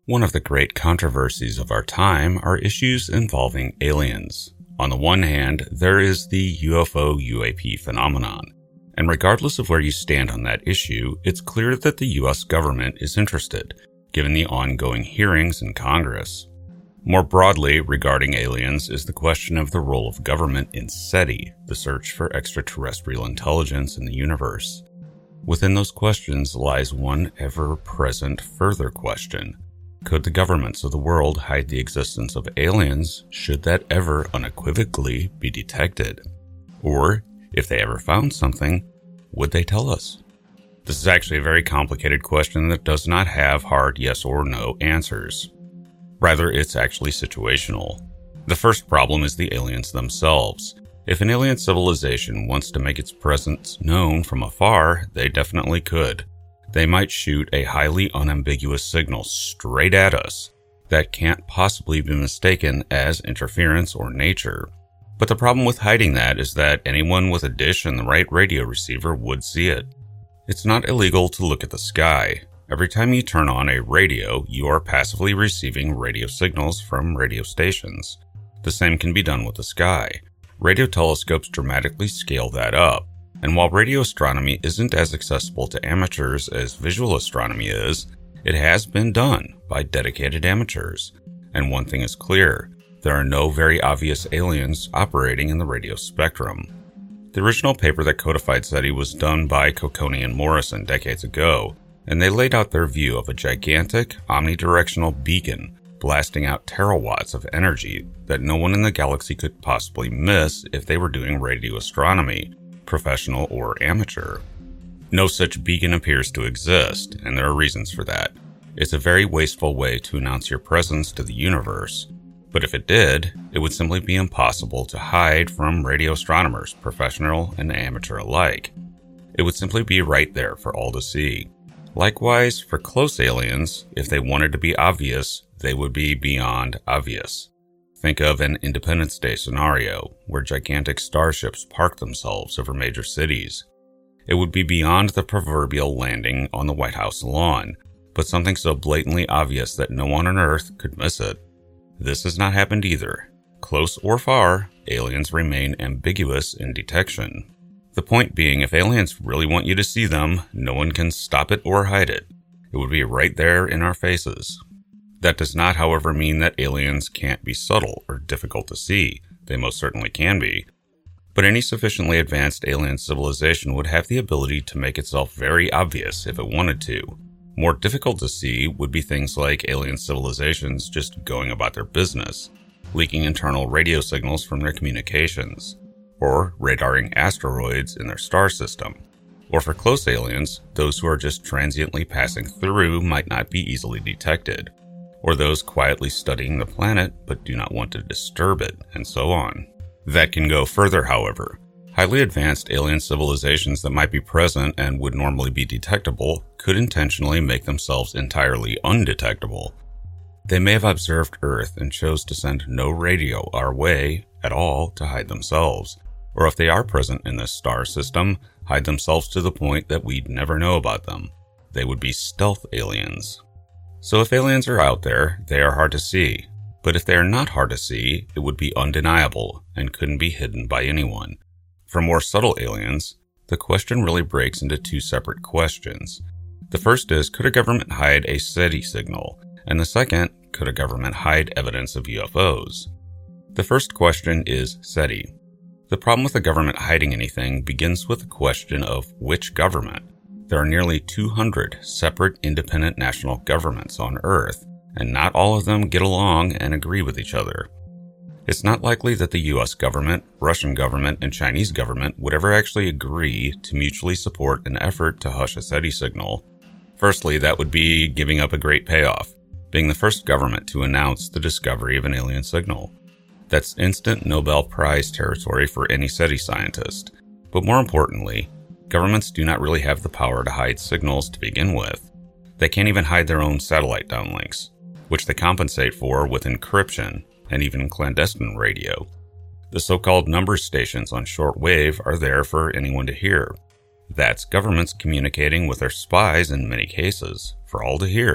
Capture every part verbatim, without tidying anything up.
One of the great controversies of our time are issues involving aliens. On the one hand, there is the U F O U A P phenomenon, and regardless of where you stand on that issue, it's clear that the U S government is interested, given the ongoing hearings in Congress. More broadly, regarding aliens is the question of the role of government in SETI, the search for extraterrestrial intelligence in the universe. Within those questions lies one ever-present further question. Could the governments of the world hide the existence of aliens should that ever unequivocally be detected? Or, if they ever found something, would they tell us? This is actually a very complicated question that does not have hard yes or no answers. Rather, it's actually situational. The first problem is the aliens themselves. If an alien civilization wants to make its presence known from afar, they definitely could. They might shoot a highly unambiguous signal straight at us that can't possibly be mistaken as interference or nature. But the problem with hiding that is that anyone with a dish and the right radio receiver would see it. It's not illegal to look at the sky. Every time you turn on a radio, you are passively receiving radio signals from radio stations. The same can be done with the sky. Radio telescopes dramatically scale that up. And while radio astronomy isn't as accessible to amateurs as visual astronomy is, it has been done by dedicated amateurs. And one thing is clear, there are no very obvious aliens operating in the radio spectrum. The original paper that codified SETI was done by Cocconi and Morrison decades ago, and they laid out their view of a gigantic, omnidirectional beacon blasting out terawatts of energy that no one in the galaxy could possibly miss if they were doing radio astronomy, professional or amateur. No such beacon appears to exist, and there are reasons for that. It's a very wasteful way to announce your presence to the universe. But if it did, it would simply be impossible to hide from radio astronomers, professional and amateur alike. It would simply be right there for all to see. Likewise, for close aliens, if they wanted to be obvious, they would be beyond obvious. Think of an Independence Day scenario, where gigantic starships park themselves over major cities. It would be beyond the proverbial landing on the White House lawn, but something so blatantly obvious that no one on Earth could miss it. This has not happened either. Close or far, aliens remain ambiguous in detection. The point being, if aliens really want you to see them, no one can stop it or hide it. It would be right there in our faces. That does not, however, mean that aliens can't be subtle or difficult to see. They most certainly can be. But any sufficiently advanced alien civilization would have the ability to make itself very obvious if it wanted to. More difficult to see would be things like alien civilizations just going about their business, leaking internal radio signals from their communications, or radaring asteroids in their star system. Or for close aliens, those who are just transiently passing through might not be easily detected, or those quietly studying the planet but do not want to disturb it, and so on. That can go further, however. Highly advanced alien civilizations that might be present and would normally be detectable could intentionally make themselves entirely undetectable. They may have observed Earth and chose to send no radio our way at all to hide themselves, or if they are present in this star system, hide themselves to the point that we'd never know about them. They would be stealth aliens. So if aliens are out there, they are hard to see. But if they are not hard to see, it would be undeniable and couldn't be hidden by anyone. For more subtle aliens, the question really breaks into two separate questions. The first is, could a government hide a SETI signal? And the second, could a government hide evidence of U F Os? The first question is SETI. The problem with the government hiding anything begins with the question of which government. There are nearly two hundred separate independent national governments on Earth, and not all of them get along and agree with each other. It's not likely that the U S government, Russian government, and Chinese government would ever actually agree to mutually support an effort to hush a SETI signal. Firstly, that would be giving up a great payoff, being the first government to announce the discovery of an alien signal. That's instant Nobel Prize territory for any SETI scientist. But more importantly, governments do not really have the power to hide signals to begin with. They can't even hide their own satellite downlinks, which they compensate for with encryption and even clandestine radio. The so-called number stations on shortwave are there for anyone to hear. That's governments communicating with their spies in many cases, for all to hear,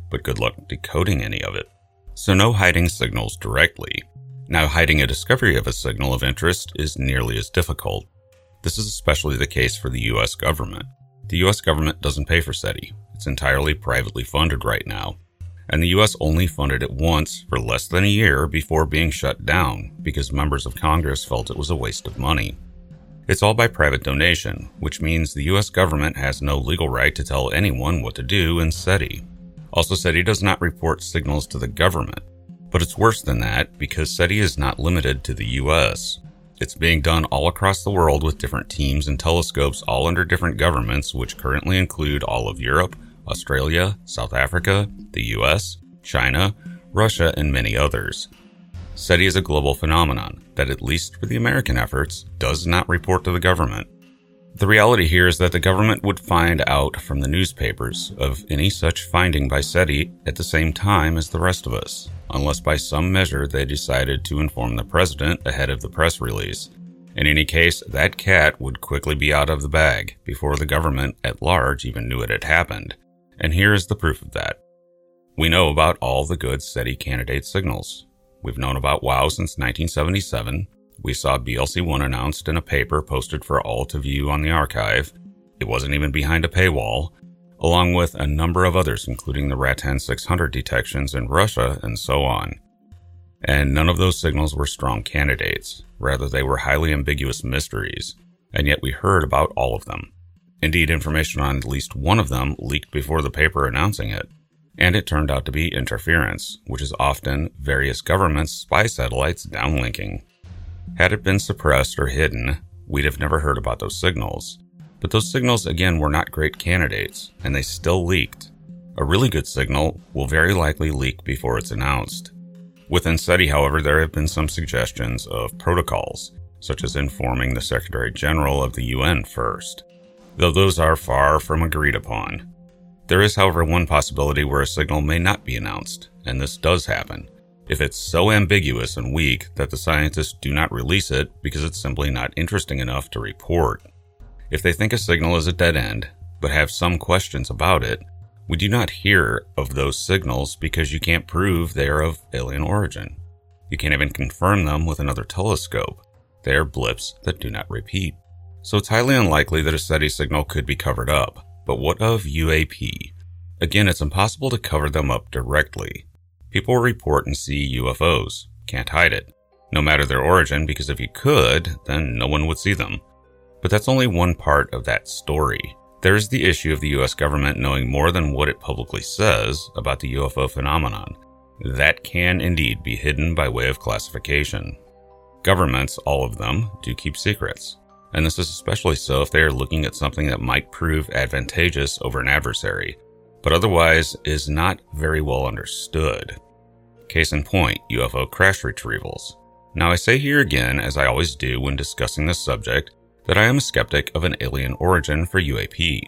but good luck decoding any of it. So no hiding signals directly. Now, hiding a discovery of a signal of interest is nearly as difficult. This is especially the case for the U S government. The U S government doesn't pay for SETI. It's entirely privately funded right now. And the U S only funded it once for less than a year before being shut down because members of Congress felt it was a waste of money. It's all by private donation, which means the U S government has no legal right to tell anyone what to do in SETI. Also, SETI does not report signals to the government. But it's worse than that because SETI is not limited to the U S. It's being done all across the world with different teams and telescopes all under different governments, which currently include all of Europe, Australia, South Africa, the U S, China, Russia, and many others. SETI is a global phenomenon that, at least for the American efforts, does not report to the government. The reality here is that the government would find out from the newspapers of any such finding by SETI at the same time as the rest of us, unless by some measure they decided to inform the president ahead of the press release. In any case, that cat would quickly be out of the bag before the government at large even knew it had happened. And here is the proof of that. We know about all the good SETI candidate signals. We've known about WOW since nineteen seventy-seven. We saw B L C one announced in a paper posted for all to view on the archive. It wasn't even behind a paywall, along with a number of others, including the Ratan six hundred detections in Russia and so on. And none of those signals were strong candidates. Rather, they were highly ambiguous mysteries, and yet we heard about all of them. Indeed, information on at least one of them leaked before the paper announcing it, and it turned out to be interference, which is often various governments' spy satellites downlinking. Had it been suppressed or hidden, we'd have never heard about those signals. But those signals, again, were not great candidates, and they still leaked. A really good signal will very likely leak before it's announced. Within SETI, however, there have been some suggestions of protocols, such as informing the Secretary General of the U N first, though those are far from agreed upon. There is, however, one possibility where a signal may not be announced, and this does happen, if it's so ambiguous and weak that the scientists do not release it because it's simply not interesting enough to report. If they think a signal is a dead end, but have some questions about it, we do not hear of those signals because you can't prove they are of alien origin. You can't even confirm them with another telescope. They are blips that do not repeat. So it's highly unlikely that a SETI signal could be covered up. But what of U A P? Again, it's impossible to cover them up directly. People report and see U F Os. Can't hide it. No matter their origin, because if you could, then no one would see them. But that's only one part of that story. There's the issue of the U S government knowing more than what it publicly says about the U F O phenomenon. That can indeed be hidden by way of classification. Governments, all of them, do keep secrets. And this is especially so if they are looking at something that might prove advantageous over an adversary, but otherwise is not very well understood. Case in point, U F O crash retrievals. Now I say here again, as I always do when discussing this subject, that I am a skeptic of an alien origin for U A P.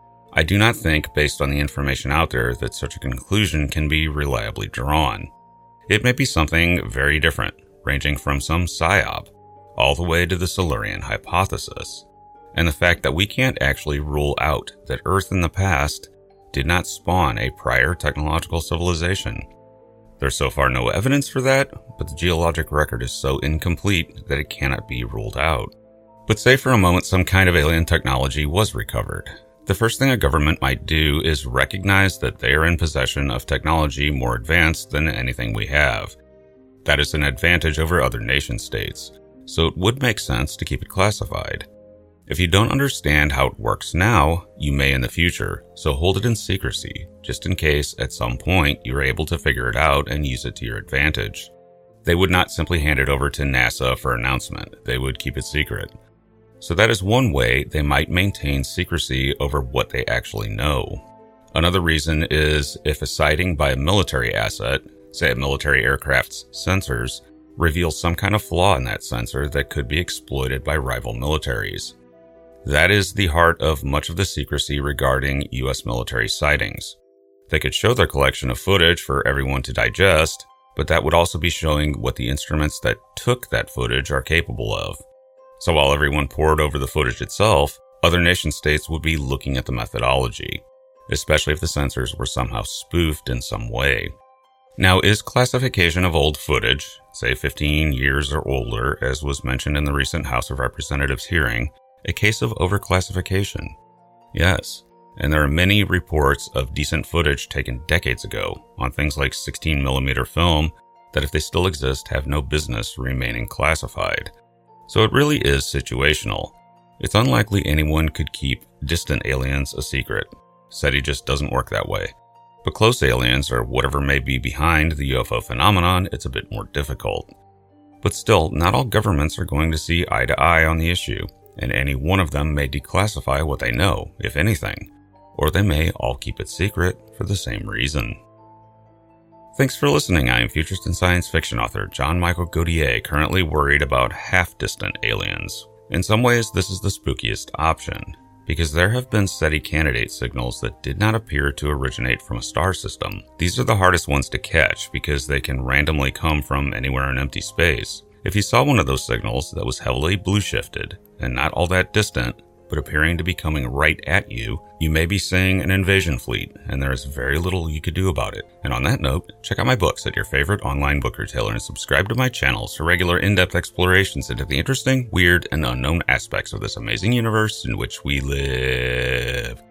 I do not think, based on the information out there, that such a conclusion can be reliably drawn. It may be something very different, ranging from some psyop, all the way to the Silurian hypothesis, and the fact that we can't actually rule out that Earth in the past did not spawn a prior technological civilization. There's so far no evidence for that, but the geologic record is so incomplete that it cannot be ruled out. But say for a moment some kind of alien technology was recovered. The first thing a government might do is recognize that they are in possession of technology more advanced than anything we have. That is an advantage over other nation states, so it would make sense to keep it classified. If you don't understand how it works now, you may in the future, so hold it in secrecy, just in case at some point you're able to figure it out and use it to your advantage. They would not simply hand it over to NASA for announcement, they would keep it secret. So that is one way they might maintain secrecy over what they actually know. Another reason is if a sighting by a military asset, say a military aircraft's sensors, reveals some kind of flaw in that sensor that could be exploited by rival militaries. That is the heart of much of the secrecy regarding U S military sightings. They could show their collection of footage for everyone to digest, but that would also be showing what the instruments that took that footage are capable of. So while everyone pored over the footage itself, other nation states would be looking at the methodology. especially if the sensors were somehow spoofed in some way. Now, is classification of old footage, say fifteen years or older, as was mentioned in the recent House of Representatives hearing, a case of overclassification? Yes, and there are many reports of decent footage taken decades ago on things like sixteen millimeter film that, if they still exist, have no business remaining classified. So it really is situational. It's unlikely anyone could keep distant aliens a secret. SETI just doesn't work that way. But close aliens, or whatever may be behind the U F O phenomenon, it's a bit more difficult. But still, not all governments are going to see eye to eye on the issue, and any one of them may declassify what they know, if anything, or they may all keep it secret for the same reason. Thanks for listening. I am futurist and science fiction author John Michael Godier, currently worried about half-distant aliens. In some ways, this is the spookiest option, because there have been SETI candidate signals that did not appear to originate from a star system. These are the hardest ones to catch because they can randomly come from anywhere in empty space. If you saw one of those signals that was heavily blue shifted and not all that distant, but appearing to be coming right at you, you may be seeing an invasion fleet, and there is very little you could do about it. And on that note, check out my books at your favorite online book retailer and subscribe to my channels for regular in-depth explorations into the interesting, weird, and unknown aspects of this amazing universe in which we live.